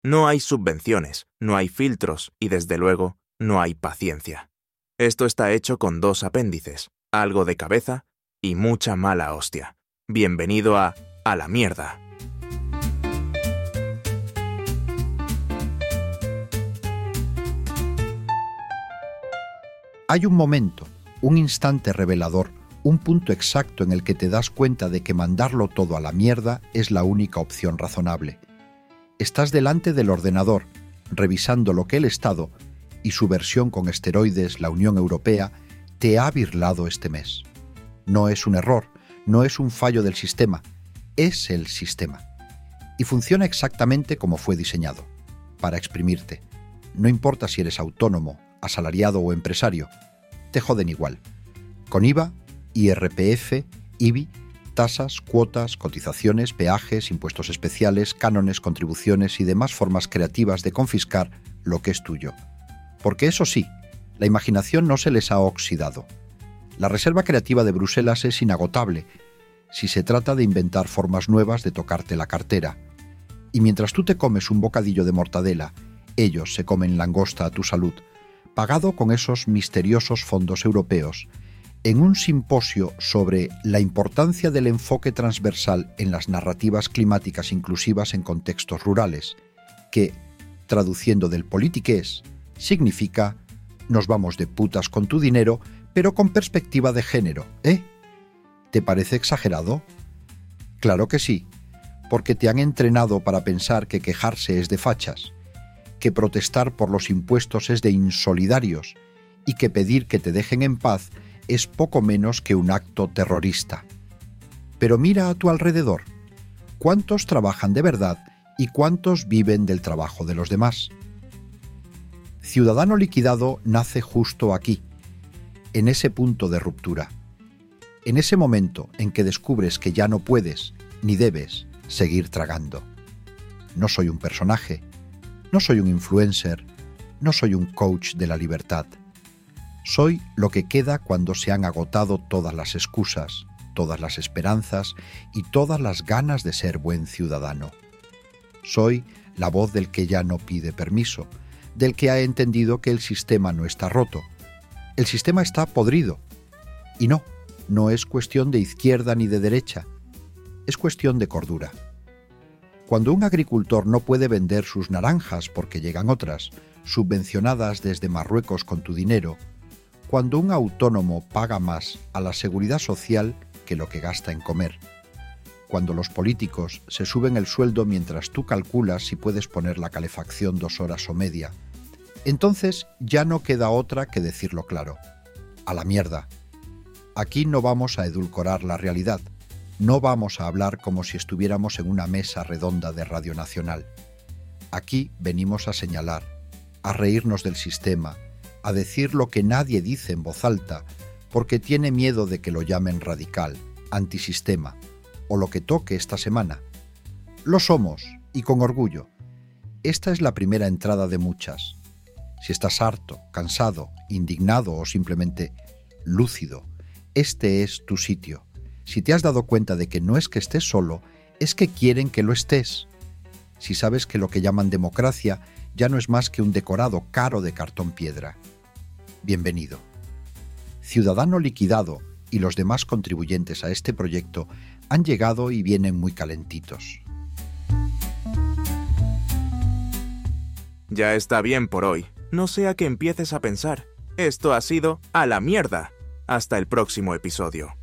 No hay subvenciones, no hay filtros y, desde luego, no hay paciencia. Esto está hecho con 2 apéndices, algo de cabeza y mucha mala hostia. Bienvenido a la mierda. Hay un momento, un instante revelador, un punto exacto en el que te das cuenta de que mandarlo todo a la mierda es la única opción razonable. Estás delante del ordenador, revisando lo que el Estado y su versión con esteroides, la Unión Europea, te ha birlado este mes. No es un error, no es un fallo del sistema, es el sistema. Y funciona exactamente como fue diseñado, para exprimirte. No importa si eres autónomo, asalariado o empresario, te joden igual. Con IVA, IRPF, IBI, tasas, cuotas, cotizaciones, peajes, impuestos especiales, cánones, contribuciones y demás formas creativas de confiscar lo que es tuyo. Porque eso sí, la imaginación no se les ha oxidado. La reserva creativa de Bruselas es inagotable si se trata de inventar formas nuevas de tocarte la cartera. Y mientras tú te comes un bocadillo de mortadela, ellos se comen langosta a tu salud, pagado con esos misteriosos fondos europeos, en un simposio sobre la importancia del enfoque transversal en las narrativas climáticas inclusivas en contextos rurales, que, traduciendo del politiqués, significa nos vamos de putas con tu dinero, pero con perspectiva de género, ¿eh? ¿Te parece exagerado? Claro que sí, porque te han entrenado para pensar que quejarse es de fachas, que protestar por los impuestos es de insolidarios y que pedir que te dejen en paz es poco menos que un acto terrorista. Pero mira a tu alrededor. ¿Cuántos trabajan de verdad y cuántos viven del trabajo de los demás? Ciudadano Liquidado nace justo aquí, en ese punto de ruptura. En ese momento en que descubres que ya no puedes, ni debes, seguir tragando. No soy un personaje, no soy un influencer, no soy un coach de la libertad. Soy lo que queda cuando se han agotado todas las excusas, todas las esperanzas y todas las ganas de ser buen ciudadano. Soy la voz del que ya no pide permiso, del que ha entendido que el sistema no está roto. El sistema está podrido. Y no es cuestión de izquierda ni de derecha. Es cuestión de cordura. Cuando un agricultor no puede vender sus naranjas porque llegan otras, subvencionadas desde Marruecos con tu dinero, cuando un autónomo paga más a la seguridad social que lo que gasta en comer, cuando los políticos se suben el sueldo mientras tú calculas si puedes poner la calefacción 2 horas o media, entonces ya no queda otra que decirlo claro. A la mierda. Aquí no vamos a edulcorar la realidad. No vamos a hablar como si estuviéramos en una mesa redonda de Radio Nacional. Aquí venimos a señalar, a reírnos del sistema, a decir lo que nadie dice en voz alta, porque tiene miedo de que lo llamen radical, antisistema, o lo que toque esta semana. Lo somos, y con orgullo. Esta es la primera entrada de muchas. Si estás harto, cansado, indignado o simplemente lúcido, este es tu sitio. Si te has dado cuenta de que no es que estés solo, es que quieren que lo estés. Si sabes que lo que llaman democracia ya no es más que un decorado caro de cartón piedra. Bienvenido. Ciudadano Liquidado y los demás contribuyentes a este proyecto han llegado y vienen muy calentitos. Ya está bien por hoy. No sea que empieces a pensar. Esto ha sido A la mierda. Hasta el próximo episodio.